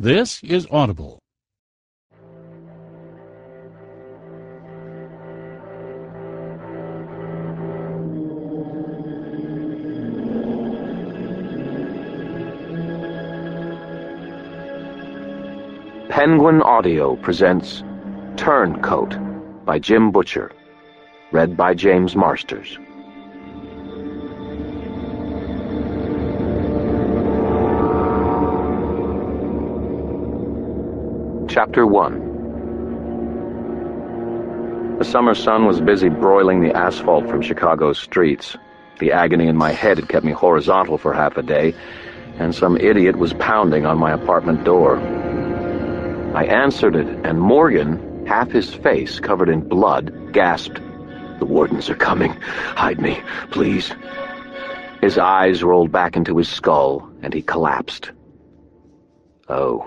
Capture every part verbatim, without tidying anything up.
This is Audible. Penguin Audio presents Turncoat by Jim Butcher, read by James Marsters. Chapter one. The summer sun was busy broiling the asphalt from Chicago's streets. The agony in my head had kept me horizontal for half a day, and some idiot was pounding on my apartment door. I answered it, and Morgan, half his face covered in blood, gasped, "The wardens are coming. Hide me, please." His eyes rolled back into his skull, and he collapsed. Oh,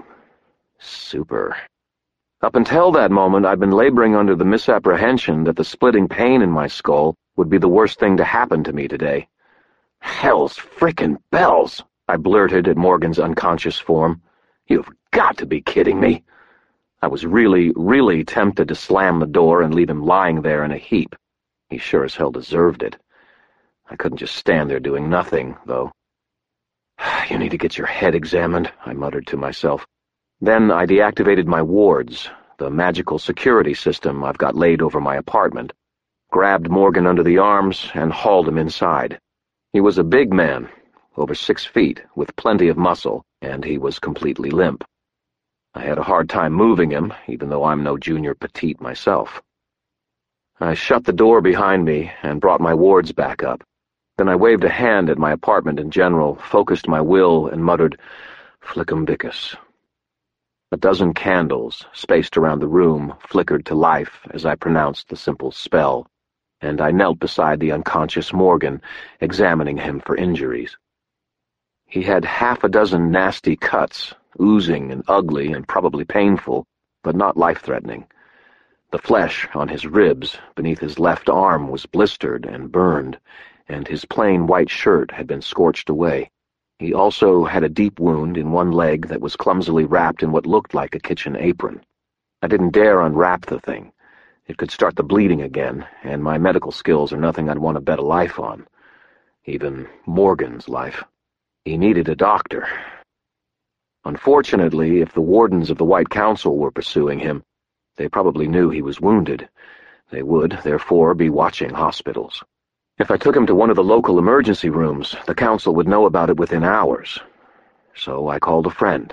super. Up until that moment, I'd been laboring under the misapprehension that the splitting pain in my skull would be the worst thing to happen to me today. "Hell's frickin' bells," I blurted at Morgan's unconscious form. "You've got to be kidding me." I was really, really tempted to slam the door and leave him lying there in a heap. He sure as hell deserved it. I couldn't just stand there doing nothing, though. "You need to get your head examined," I muttered to myself. Then I deactivated my wards, the magical security system I've got laid over my apartment, grabbed Morgan under the arms, and hauled him inside. He was a big man, over six feet, with plenty of muscle, and he was completely limp. I had a hard time moving him, even though I'm no junior petite myself. I shut the door behind me and brought my wards back up. Then I waved a hand at my apartment in general, focused my will, and muttered, "Flickumbicus." A dozen candles, spaced around the room, flickered to life as I pronounced the simple spell, and I knelt beside the unconscious Morgan, examining him for injuries. He had half a dozen nasty cuts, oozing and ugly and probably painful, but not life-threatening. The flesh on his ribs beneath his left arm was blistered and burned, and his plain white shirt had been scorched away. He also had a deep wound in one leg that was clumsily wrapped in what looked like a kitchen apron. I didn't dare unwrap the thing. It could start the bleeding again, and my medical skills are nothing I'd want to bet a life on. Even Morgan's life. He needed a doctor. Unfortunately, if the wardens of the White Council were pursuing him, they probably knew he was wounded. They would, therefore, be watching hospitals. If I took him to one of the local emergency rooms, the Council would know about it within hours. So I called a friend.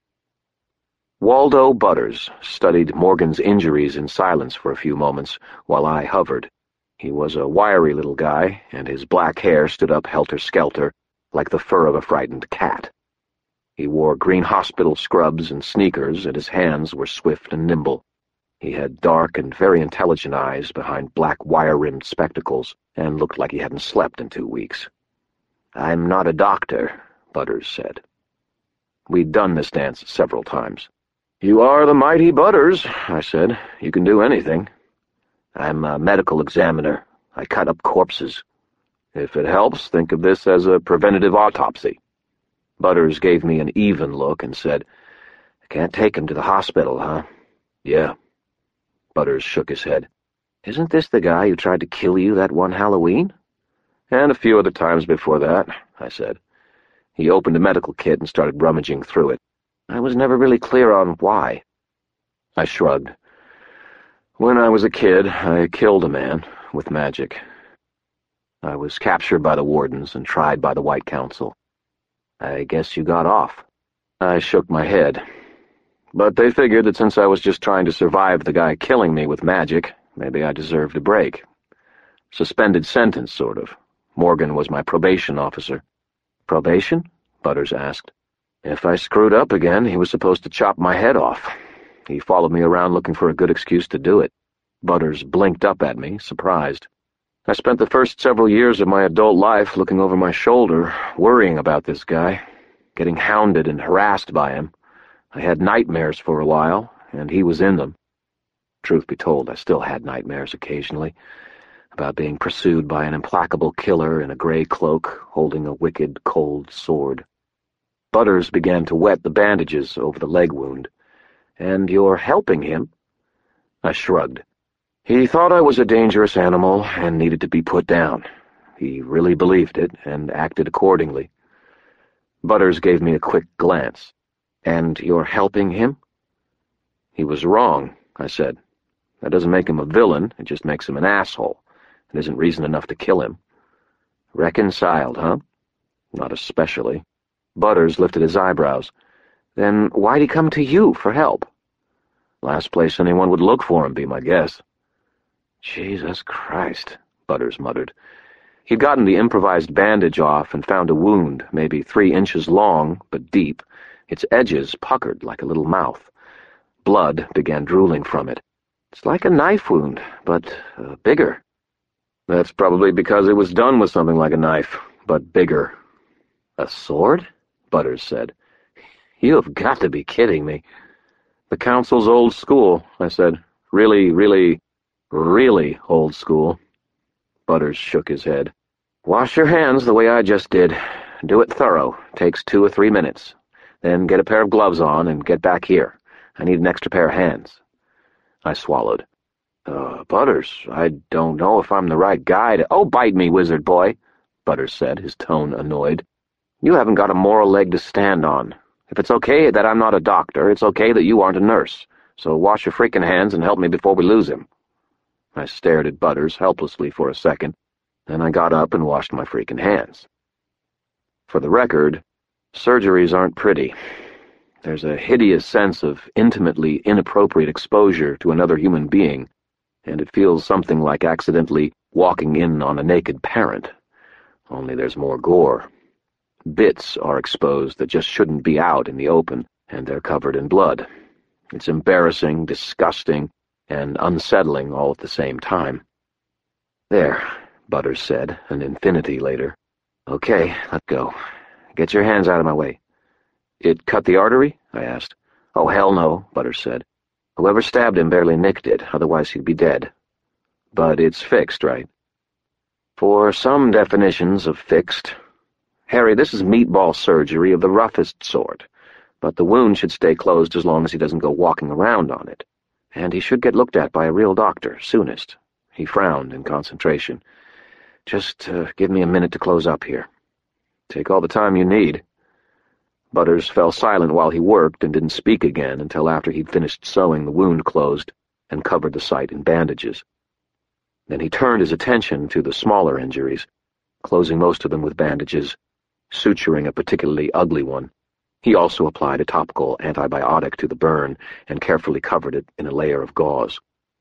Waldo Butters studied Morgan's injuries in silence for a few moments while I hovered. He was a wiry little guy, and his black hair stood up helter-skelter, like the fur of a frightened cat. He wore green hospital scrubs and sneakers, and his hands were swift and nimble. He had dark and very intelligent eyes behind black wire-rimmed spectacles, and looked like he hadn't slept in two weeks. "I'm not a doctor," Butters said. We'd done this dance several times. "You are the mighty Butters," I said. "You can do anything." "I'm a medical examiner. I cut up corpses. If it helps, think of this as a preventative autopsy." Butters gave me an even look and said, "Can't take him to the hospital, huh?" "Yeah." Butters shook his head. "Isn't this the guy who tried to kill you that one Halloween?" "And a few other times before that," I said. He opened a medical kit and started rummaging through it. "I was never really clear on why." I shrugged. "When I was a kid, I killed a man with magic. I was captured by the wardens and tried by the White Council. I guess you got off." I shook my head. But they figured that since I was just trying to survive the guy killing me with magic, maybe I deserved a break. Suspended sentence, sort of. Morgan was my probation officer. "Probation?" Butters asked. "If I screwed up again, he was supposed to chop my head off. He followed me around looking for a good excuse to do it." Butters blinked up at me, surprised. "I spent the first several years of my adult life looking over my shoulder, worrying about this guy, getting hounded and harassed by him. I had nightmares for a while, and he was in them. Truth be told, I still had nightmares occasionally, about being pursued by an implacable killer in a gray cloak holding a wicked, cold sword. Butters began to wet the bandages over the leg wound. "And you're helping him?" I shrugged. He thought I was a dangerous animal and needed to be put down. He really believed it and acted accordingly. Butters gave me a quick glance. "And you're helping him?" "He was wrong," I said. "That doesn't make him a villain, it just makes him an asshole. It isn't reason enough to kill him." "Reconciled, huh?" "Not especially." Butters lifted his eyebrows. "Then why'd he come to you for help?" "Last place anyone would look for him, be my guess." "Jesus Christ," Butters muttered. He'd gotten the improvised bandage off and found a wound, maybe three inches long, but deep, its edges puckered like a little mouth. Blood began drooling from it. "It's like a knife wound, but uh, bigger." "That's probably because it was done with something like a knife, but bigger." "A sword?" Butters said. "You have got to be kidding me." "The Council's old school," I said. "Really, really, really old school." Butters shook his head. "Wash your hands the way I just did. Do it thorough. Takes two or three minutes. Then get a pair of gloves on and get back here. I need an extra pair of hands." I swallowed. Uh, Butters, I don't know if I'm the right guy to— "Oh, bite me, wizard boy," Butters said, his tone annoyed. "You haven't got a moral leg to stand on. If it's okay that I'm not a doctor, it's okay that you aren't a nurse. So wash your freaking hands and help me before we lose him." I stared at Butters helplessly for a second, then I got up and washed my freaking hands. For the record, surgeries aren't pretty. There's a hideous sense of intimately inappropriate exposure to another human being, and it feels something like accidentally walking in on a naked parent. Only there's more gore. Bits are exposed that just shouldn't be out in the open, and they're covered in blood. It's embarrassing, disgusting, and unsettling all at the same time. "There," Butters said, an infinity later. "Okay, let's go. Get your hands out of my way." "It cut the artery?" I asked. "Oh, hell no," Butters said. "Whoever stabbed him barely nicked it, otherwise he'd be dead. But it's fixed, right?" "For some definitions of fixed. Harry, this is meatball surgery of the roughest sort, but the wound should stay closed as long as he doesn't go walking around on it. And he should get looked at by a real doctor, soonest." He frowned in concentration. "Just uh, give me a minute to close up here." "Take all the time you need." Butters fell silent while he worked and didn't speak again until after he'd finished sewing the wound closed and covered the site in bandages. Then he turned his attention to the smaller injuries, closing most of them with bandages, suturing a particularly ugly one. He also applied a topical antibiotic to the burn and carefully covered it in a layer of gauze.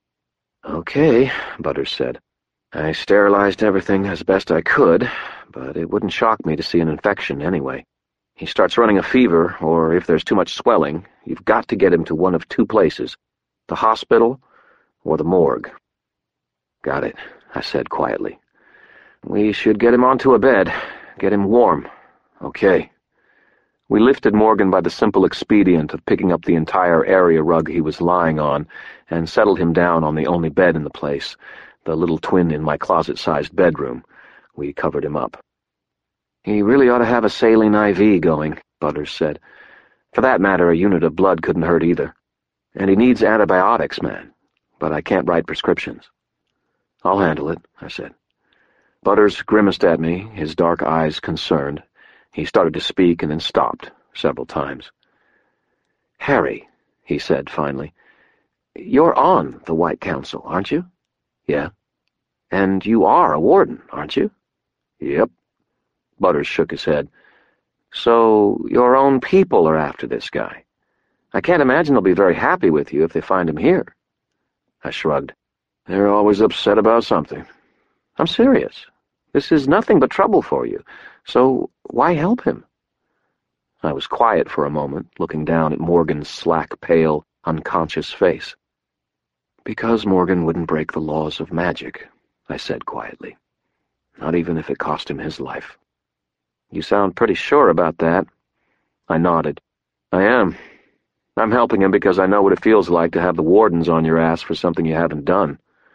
"Okay," Butters said. "I sterilized everything as best I could, but it wouldn't shock me to see an infection anyway. He starts running a fever, or if there's too much swelling, you've got to get him to one of two places, the hospital or the morgue." "Got it," I said quietly. "We should get him onto a bed, get him warm. Okay." We lifted Morgan by the simple expedient of picking up the entire area rug he was lying on and settled him down on the only bed in the place, the little twin in my closet-sized bedroom. We covered him up. "He really ought to have a saline I V going," Butters said. "For that matter, a unit of blood couldn't hurt either. And he needs antibiotics, man. But I can't write prescriptions." "I'll handle it," I said. Butters grimaced at me, his dark eyes concerned. He started to speak and then stopped several times. "Harry," he said finally, "you're on the White Council, aren't you?" "Yeah." "And you are a warden, aren't you?" "Yep." Butters shook his head. "So your own people are after this guy. I can't imagine they'll be very happy with you if they find him here." I shrugged. "They're always upset about something." "I'm serious. This is nothing but trouble for you. So why help him?" I was quiet for a moment, looking down at Morgan's slack, pale, unconscious face. "Because Morgan wouldn't break the laws of magic," I said quietly. "Not even if it cost him his life." "You sound pretty sure about that." I nodded. "I am. I'm helping him because I know what it feels like to have the wardens on your ass for something you haven't done."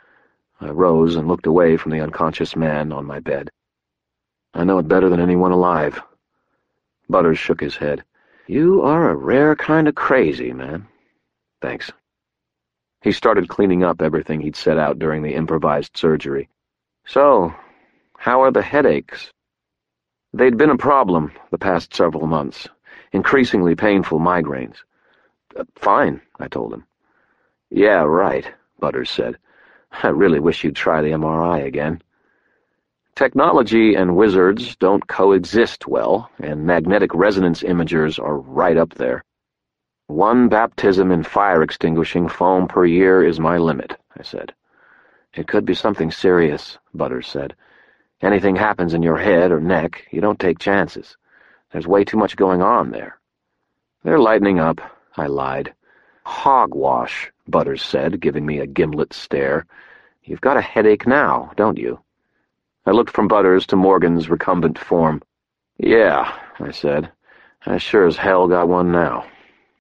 I rose and looked away from the unconscious man on my bed. "I know it better than anyone alive." Butters shook his head. You are a rare kind of crazy, man. Thanks. He started cleaning up everything he'd set out during the improvised surgery. So, how are the headaches? They'd been a problem the past several months. Increasingly painful migraines. Uh, fine, I told him. Yeah, right, Butters said. I really wish you'd try the M R I again. Technology and wizards don't coexist well, and magnetic resonance imagers are right up there. One baptism in fire-extinguishing foam per year is my limit, I said. It could be something serious, Butters said. Anything happens in your head or neck, you don't take chances. There's way too much going on there. They're lightening up, I lied. Hogwash, Butters said, giving me a gimlet stare. You've got a headache now, don't you? I looked from Butters to Morgan's recumbent form. Yeah, I said. I sure as hell got one now.